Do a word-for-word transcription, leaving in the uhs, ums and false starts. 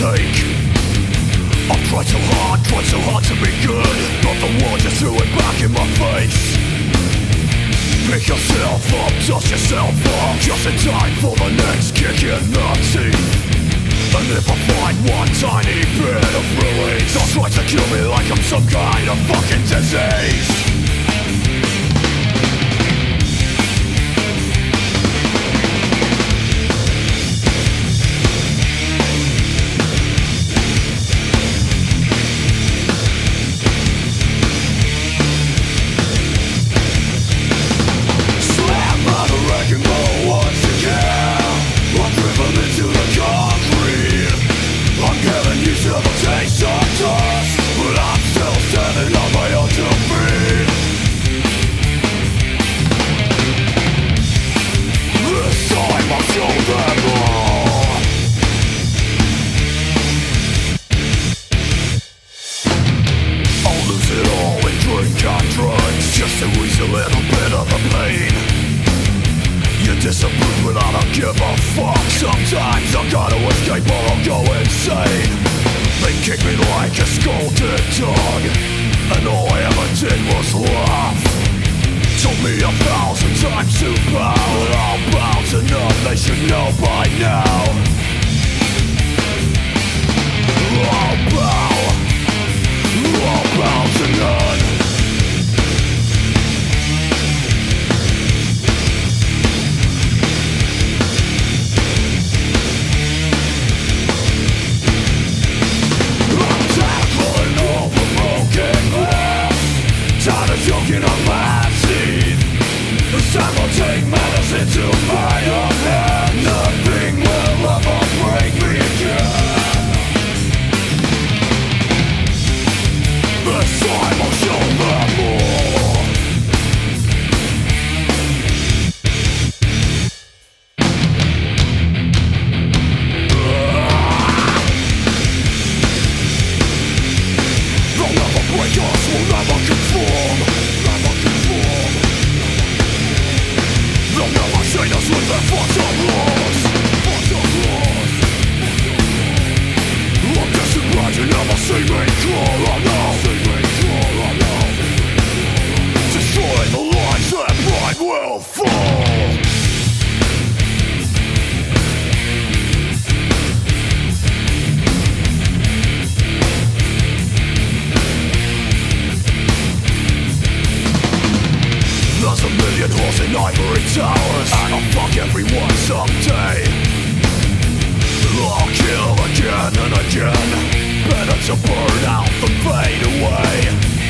take. I've tried so hard, tried so hard to be good, but the world just threw it back in my face. Pick yourself up, dust yourself off, just in time for the next kick in the teeth. And if I find one tiny bit of release, they'll try to kill me like I'm some kind of fucking disease. Just to ease a little bit of the pain. You disapprove but I don't give a fuck. Sometimes I gotta escape or I'll go insane. They kick me like a scolded dog, and all I ever did was laugh. Told me a thousand times to bow, but I'll bow to none, they should know by now. I'll bow, I'll bow to none. Choking on my teeth. This time I'll take matters into my own hand. Nothing will ever break me again. This time I'll show them more. They'll never break us, we'll never conform. They'll never chain us with their fucked up laws. Fucked up laws. I'm destined glad you never see me crawl. Oh no, see me crawl. Oh no. Destroy the lies that pride will fall. There's a million halls in ivory towers, and I'll fuck everyone someday. I'll kill again and again. Better to burn out than fade away.